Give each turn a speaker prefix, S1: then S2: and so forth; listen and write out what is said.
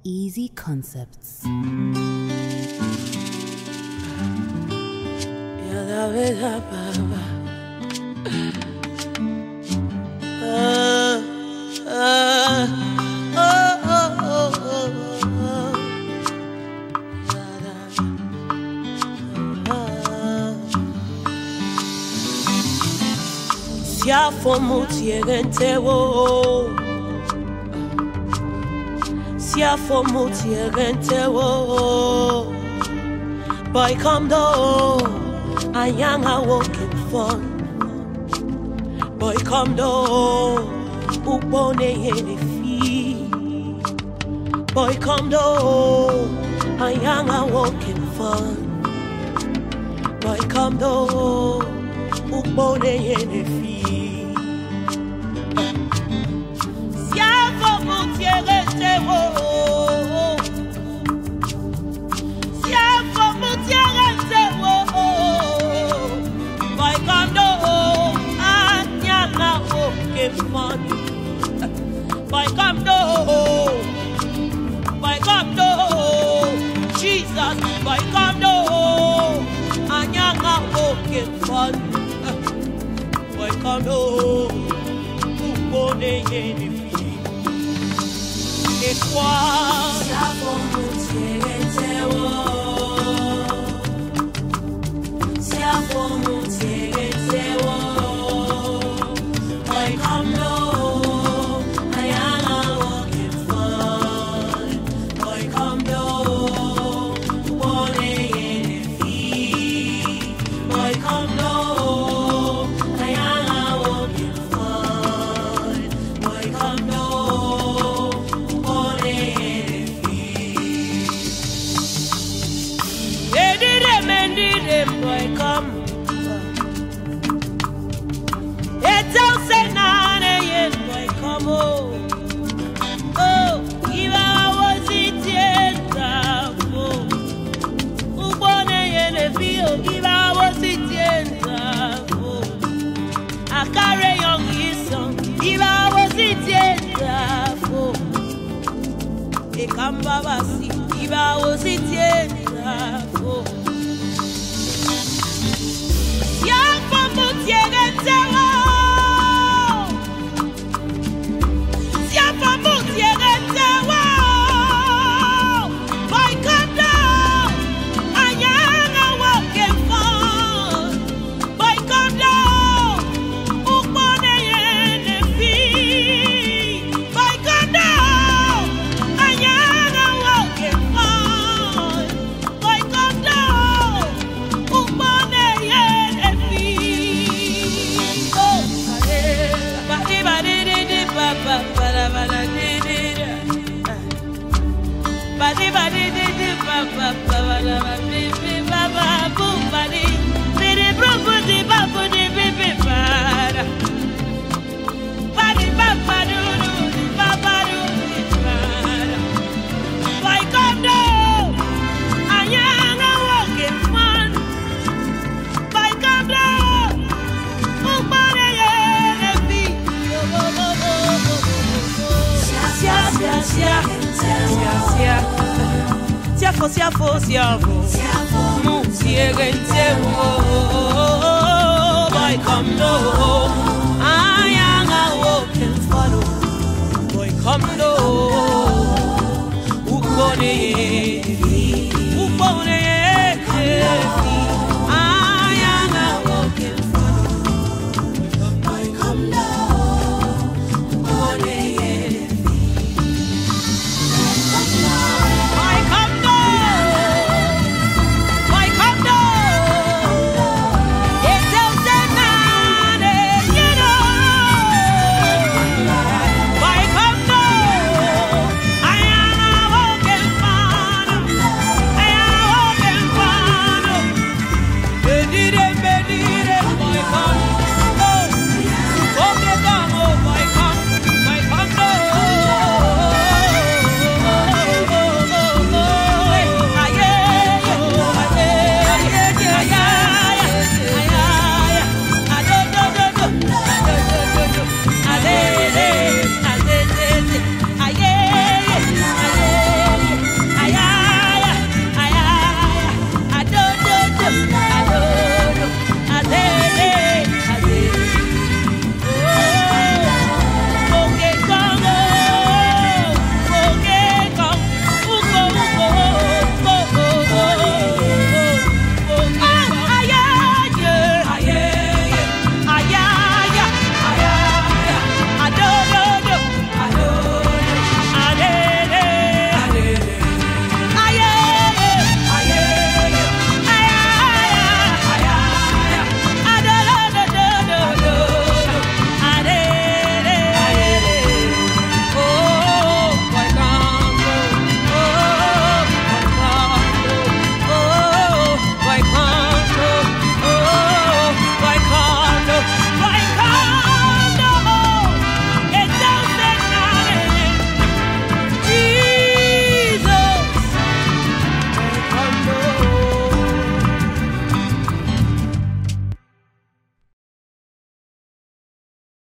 S1: Easy Concepts.
S2: Siafo mutiegente wo, siafo mutiegente wo. Boy come do, ayanga walking fun. Boy come do, upone yene fi. Boy come do, ayanga walking fun. Boy come do, upone yene fi. Boy come do, Jesus, boy come do, anyanga walking fun. Boy come do, upone yene fi. Et quoi? Siafo mutiegente wo, siafo mutiegente wo. Boy come do, ayanga walking fun. Boy come do, upone yene fi. Boy come do, ayanga walking fun. Boy come do, upone yene fi. Edire boy come. Kambabasi, iba ositienda fo. Siafo mutiegente wo, siafo mutiegente wo. Boy come down, anyanga walking fun. Boy come down, upone yene fi. Boy come down, anyanga walking fun. Boy come down, upone yene fi. Oh, badi badi di ba ba ba ba di di. Badi badi di ba ba ba ba di ba ba boom badi. Bidi boom budi ba budi bi ba. Badi ba ba do do ba ba do ba. Boy come down, anyanga walking fun. Boy come down, upone yene fi. Siafo mutiegente wo. Boy come do, ayanga walking fun. Boy come do, upone